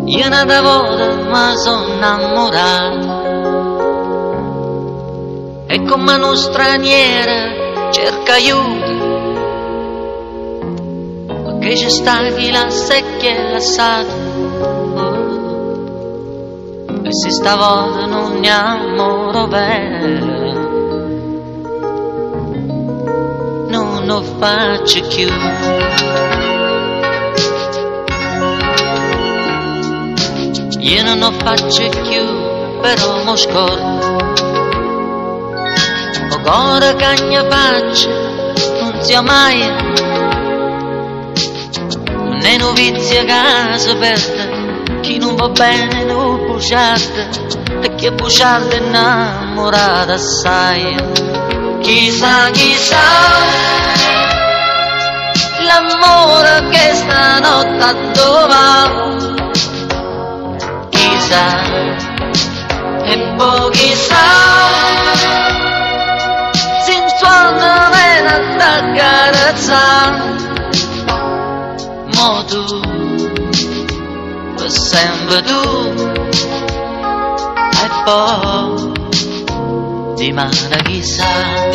Io una volta mi sono innamorato e come uno straniero cerca aiuto, perché c'è sta chi la secchia lasciato. E se stavolta non mi amoro bene, non lo faccio più. Io non lo faccio più, però mo scordo. O cuore che ne faccio, non sia mai. Non è novizia casa aperta, chi non va bene non bugiarda, e chi è bugiarda è innamorata assai. Chissà, chissà, l'amore che stanotte ha trovato. Chissà, e poi chissà, se in suono viene da carezzare. Mo tu, per sempre tu, e poi di mano chissà.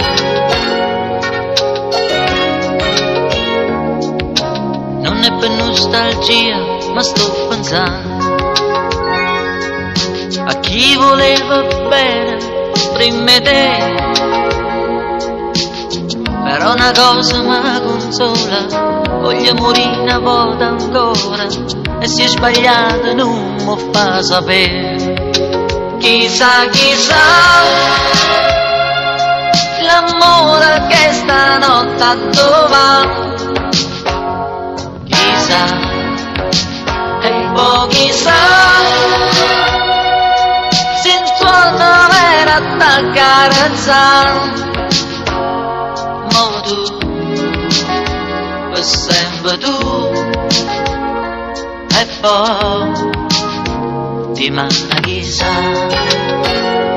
Non è per nostalgia, ma sto pensando a chi voleva bene prima di te. Però una cosa mi consola, voglio morire una volta ancora, e se è sbagliato non mi fa sapere. Chissà, chissà, l'amore che stanotte ha trovato. Chissà, e poi chissà, se il suono vera da carezzare. Mo tu, per sempre tu, e poi di mano chissà.